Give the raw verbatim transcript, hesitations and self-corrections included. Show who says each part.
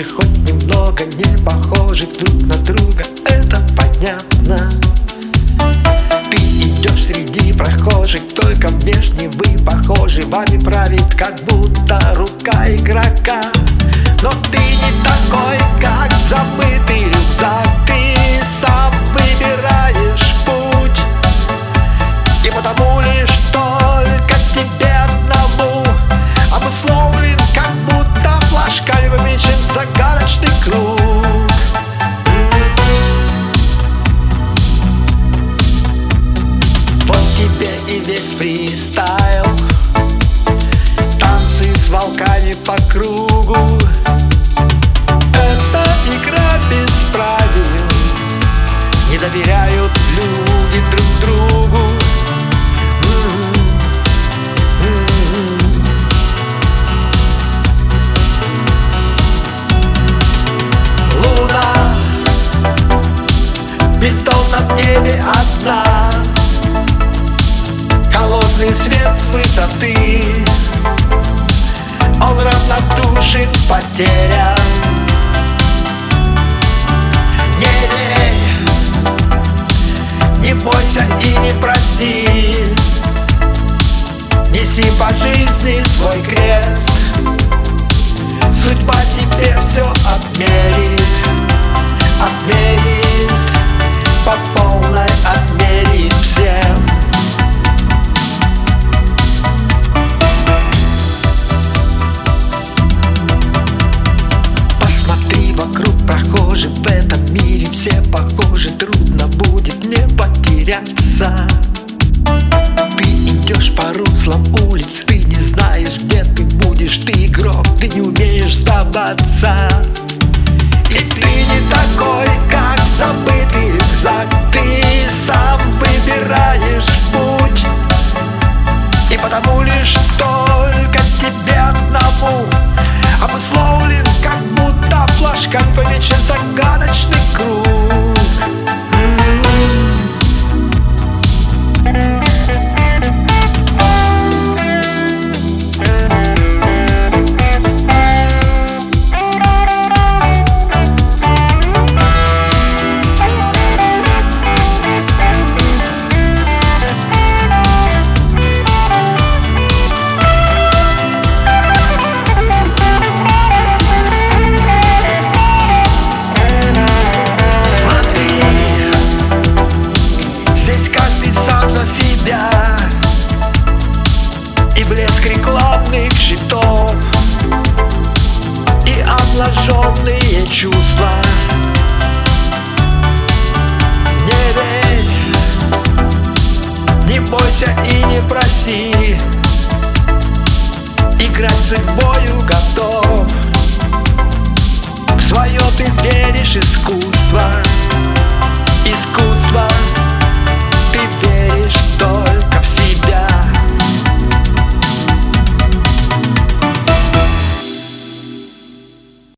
Speaker 1: даже хоть немного не похожи друг на друга, это понятно. Ты идешь среди прохожих, только внешне вы похожи. Вами правит как будто рука игрока. Но ты не такой, как забытый рюкзак. Ты сам выбираешь путь, и потому лишь только тебе одному обусловлен, как будто флажками помечен загадочный круг. Вот тебе и весь фристайл, танцы с волками по кругу. Это игра без правил, не доверяют люди друг другу. Луна бездомна в небе одна, холодный свет с высоты, он равнодушен потерям. Не верь, не бойся и не проси, неси по жизни свой крест. Судьба тебе все отмерит, отмерит, по полной отмерит всем. Посмотри вокруг прохожих, в этом мире все похожи. Трудно будет не потеряться. Ты идешь по руслам улиц, ты не знаешь, где ты будешь. Ты игрок, ты не умеешь сдаваться. И ты не такой, как забытый рюкзак. Ты сам выбираешь путь, и потому лишь только тебе одному обусловлен, как будто флажками помечен загадочный круг. И блеск рекламных щитов, и обнаженные чувства. Не верь, не бойся и не проси, играть с судьбою готов. В свое ты веришь искусство.